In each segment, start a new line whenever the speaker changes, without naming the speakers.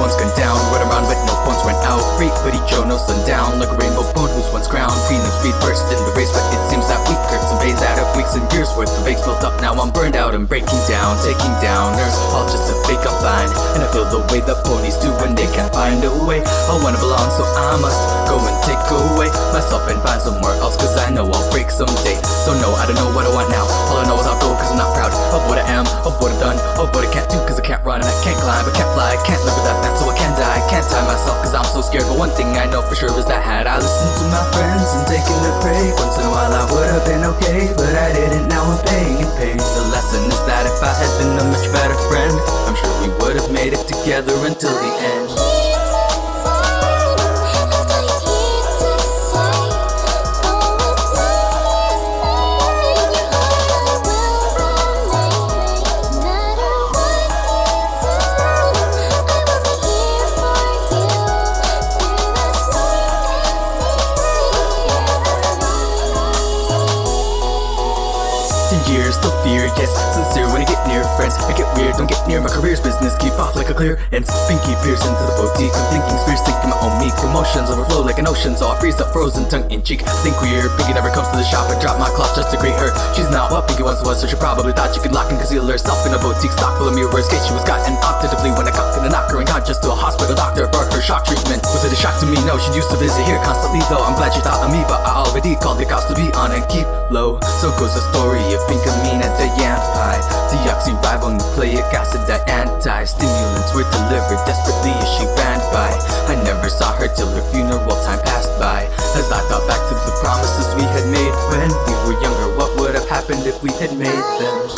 sun's gone down. Run around with no phones went out. Great buddy Joe, no sundown. Like a rainbow bone who's once crowned. Queen of speed burst in the race, but it seems that we hurt some veins out of weeks and years worth of aches built up. Now I'm burned out and breaking down, taking downers, all just to fake I'm fine. And I feel the way the ponies do when they can't find a way. I wanna belong, so I must go and take away myself and find somewhere else, cause I know I'll break someday. So no, I don't know what I want now. All I know is I'll go cause I'm not proud of what I am, of what I've done, of what I can't do, cause I can't run and I can't climb, I can't fly, I can't live without that, so I can't die. I can't tie myself cause I'm so scared. But one thing I know for sure is that had I listened to my friends and taken a break, once in a while I would have been okay. But I didn't, now I'm paying and paying. The lesson is that if I had been a much better friend, I'm sure we would have made it together until the end. Years, still fear, yes, sincere when I get near friends. I get weird, don't get near my career's business. Keep off like a clear ends. Pinky pierce into the boutique. I'm thinking spears sinking my own meek. Emotions overflow like an ocean, so I freeze up frozen tongue in cheek. I think weird, Pinky never comes to the shop. I drop my cloth just to greet her. She's not what Pinky once was, so she probably thought she could lock and conceal herself in a boutique stock full of mirrors. Case she was gotten optatively when I cocked in a knocker and got just to a hospital doctor for her shock treatment. Was it a shock to me? No, she used to visit here constantly though. I'm glad she thought of me, but I already called the cops to be on and keep low. So goes the story of Pinkamene at the yam pie. Deoxyribonucleic acid, that anti-stimulants were delivered desperately as she ran by. I never saw her till her funeral, time passed by. As I thought back to the promises we had made when we were younger, what would have happened if we had made them?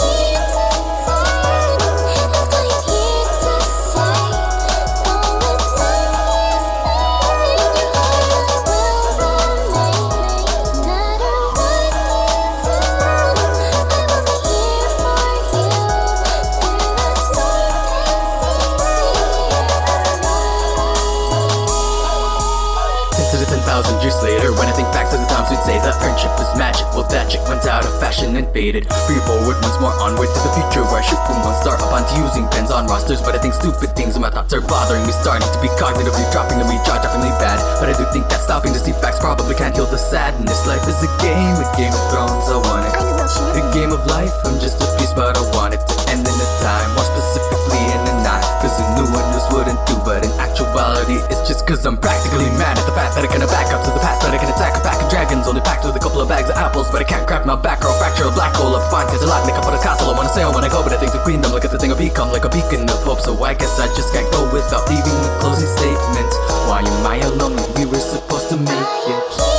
To the 10,000 years later, when I think back to the times we'd say the friendship was magic, well that chick went out of fashion and faded. Free forward once more, onward to the future, where I shoot from one star up onto using pens on rosters. But I think stupid things and my thoughts are bothering me, starting to be cognitively dropping to me, jaw-droppingly bad. But I do think that stopping to see facts probably can't heal the sadness. Life is a Game of Thrones, I want it. A game of life, I'm just a piece, but I want it to end in a time, more specifically in a night. Cause a new one just wouldn't do, but in actuality it's just cause I'm practically mad at the fact that I cannot back up to the past, but I can attack a pack of dragons only packed with a couple of bags of apples. But I can't crack my back or I'll fracture a black hole up fine, cause I lock me up on a castle. I wanna sail when I go, but I think the queendom, look at the thing I'll become, like a beacon of hope. So I guess I just can't go without leaving a closing statement. Why am I alone when we were supposed to make it?